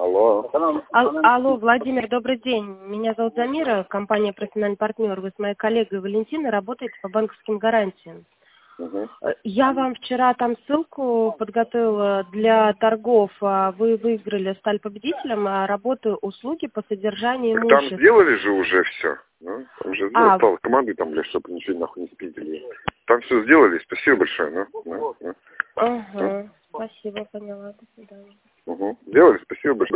Алло. Алло, Владимир, добрый день. Меня зовут Замира, компания «Профессиональный партнер». Вы с моей коллегой Валентиной работаете по банковским гарантиям. Угу. Я вам вчера там ссылку подготовила для торгов. Вы выиграли, стали победителем, работы, услуги по содержанию Так имущества. там сделали же уже все. Ну, там уже стало команды там, блядь, чтобы ничего нахуй не спиздили. Там все сделали, спасибо большое. Ага, спасибо, поняла. До свидания. Угу. Сделали, спасибо большое.